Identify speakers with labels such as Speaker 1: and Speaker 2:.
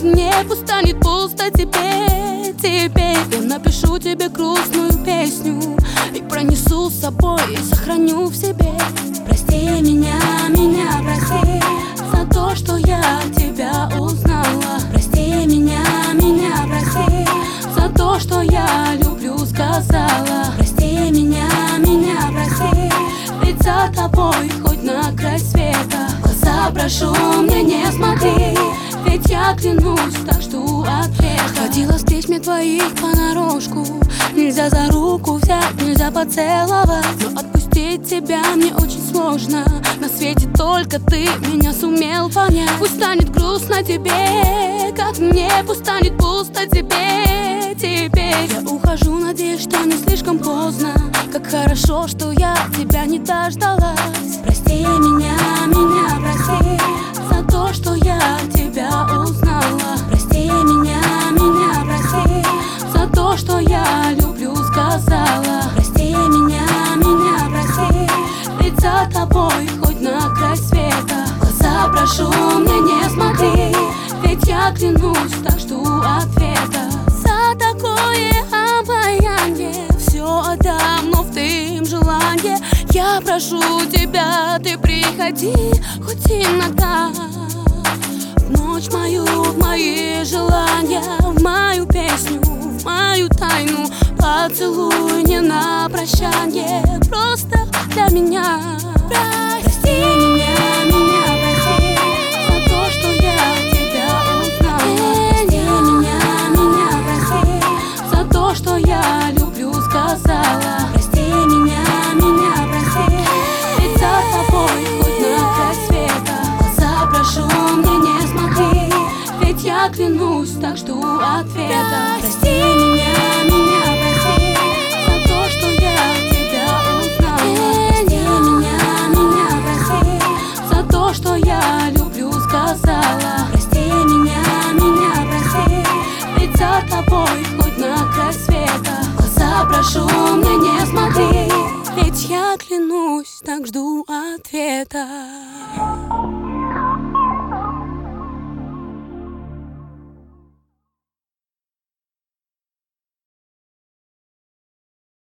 Speaker 1: мне пусть станет пусто тебе. Теперь я напишу тебе грустную песню и пронесу с собой, и сохраню в себе. Прости меня, прости за то, что я тебя узнала. Прости меня, прости за то, что я люблю, сказала. Прости меня, прости, ведь за тобой хоть на край света. Глаза прошу, мне не смотри, ведь я клянусь, так жду ответа. Ходила встреч мне твоих понарошку. Нельзя за руку взять, нельзя поцеловать, но отпустить тебя мне очень сложно. На свете только ты меня сумел понять. Пусть станет грустно тебе, как мне, пусть станет пусто тебе. Теперь я ухожу, надеюсь, что не слишком поздно. Как хорошо, что я тебя не дождалась. Прости меня, прости за то, что я тебя узнала. Прости меня, прости за то, что я люблю, сказала. Прости меня, прости, ведь за тобой хоть на край света. Глаза прошу, мне не смотри, ведь я клянусь, так жду ответа. За такое обаяние все отдам, но в твоем желании. Я прошу тебя, ты приходи хоть иногда. В ночь мою, в мои желания, в мою песню, в мою тайну. Поцелуй не на прощание, просто для меня. Прости меня, прости за то, что я тебя узнала. Прости меня, прости за то, что я люблю, сказала. Прости меня, прости, ведь за тобой хоть на край света. Глаза прошу, мне не смотри, ведь я клянусь, так жду ответа. Прости меня, прости за то, что я тебя узнала. Прости меня, прости за то, что я люблю, сказала. Прости меня, прости, ведь за тобой хоть на край света. Глаза прошу, мне не смотри, ведь я клянусь, так жду ответа.